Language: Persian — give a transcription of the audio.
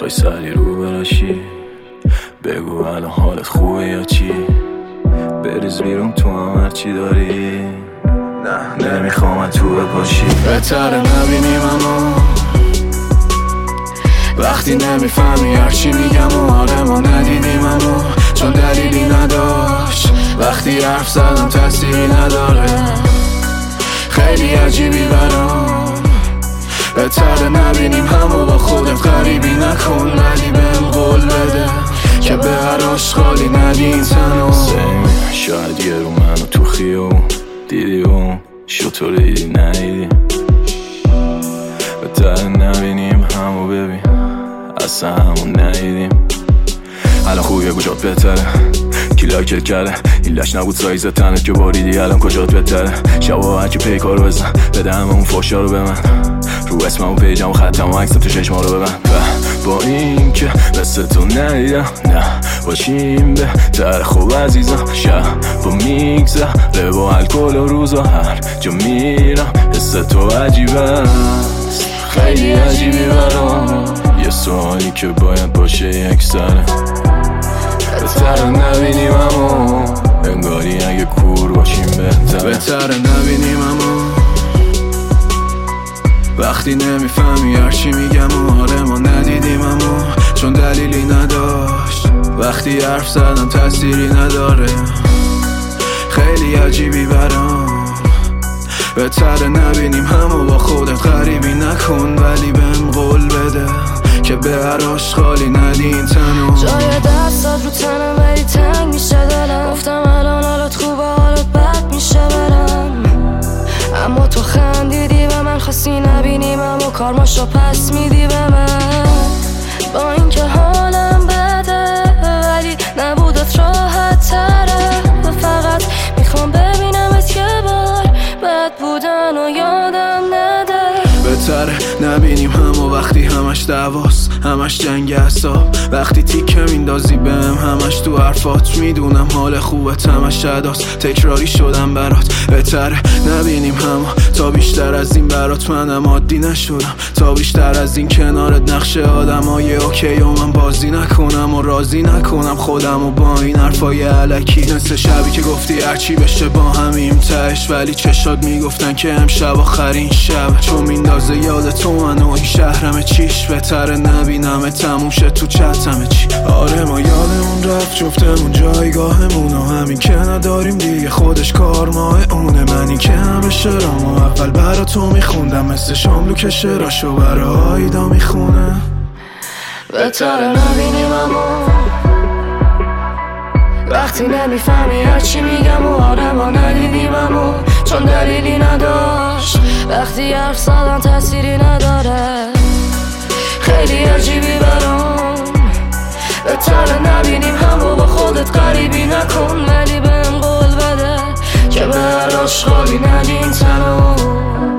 میخوای سری رو براشی؟ بگو الان حالت خوبه یا چی؟ بریز بیرون تو هم هرچی داری. نه نمیخوام تو بپاشی. بهتره نبینیم اما وقتی نمیفهمی هرچی میگم و آره ما ندیدیم اما چون دلیلی نداشت. وقتی حرف زدم تأثیری نداره. خیلی عجیبی برام. بهتره نبینیم همو با خودت غریبی نکن ولی بهم قول بده که به هر آشغالی ندی این تنو. شاید یه رو منو تو خیابون دیدی و شطور دیدی ندیدی. بهتره نبینیم همو ببین اصلا همون ندیدیم. الان خوبیه کجات بهتره کی لایکت کرده این لش نبود سایز تنت که باریدی الان کجات بهتره. شبا هرکی پیکارو بزن بده همه اون فاشا رو به من رو اسمم و پیجم و ختم و عکسم تو چشما رو ببن. با این که مثل تو ندیدم نه باشیم بهتر خوب عزیزم. شب با میگذره با الکل و روزا هر جا میرم حس تو عجیبه است. خیلی عجیبی برام یه سوالی که باید باشه یک سره. بهتره نبینیم اما انگاری اگه کور باشیم بهتره. بهتره نبینیم اما وقتی نمیفهمی هرچی میگم و آره ما ندیدیم اما چون دلیلی نداشت. وقتی حرف زدم تأثیری نداره. خیلی عجیبی برام. بهتره نبینیم همو با خودت غریبی نکن ولی بهم قول بده که به هر آشغالی ندی این تنو. جای دستات رو تنم ولی تنگ میشه دلم. گفتم الان حالت خوبه حالت بد میشه برم اما تو خندیدی و من خواستی نبینیم اما کارماشو پس میدی به من. با اینکه حالم بده ولی نبودت راحت تره و فقط میخوام ببینمت یه بار بد بودن و یادم نده. بهتره نبینیم همو وقتی همش دعواست همش جنگ اعصاب. وقتی تیکه میندازی بهم همش تو حرفات میدونم حال خوبت همش اداست تکراری شدم برات. بهتره نبینیم همو تا بیشتر از این برات منم عادی نشدم. تا بیشتر از این کنارت نقش آدمای اوکی و من بازی نکنم و راضی نکنم خودم و با این حرفای علکی. مثل شبی که گفتی هرچی بشه با همیم تهش ولی چشات میگفتن که امشب آخرین شب چون میندازه یاد تو منو این شهرم چیش. بهتره نبینم تموم شه تو چتم چی. آره ما یادمون رفت جفتمون جایگاهمون و همین که نداریم دیگه خودش کار ماه اونه. من این که همه شرامو اول برا تو میخوندم مثل شاملو که شراشو برا آیدا میخونه. بهتره نبینیم اما وقتی نمیفهمی هرچی میگم و آره ما ندیدیم اما چون دلیلی نداشت. وقتی حرف زدم تأثیری نداره. خیلی عجیبی برام. بهتره نبینیم همو با خودت غریبی نکن ولی بهم قول بده که به هر آشغالی ندی این تنو.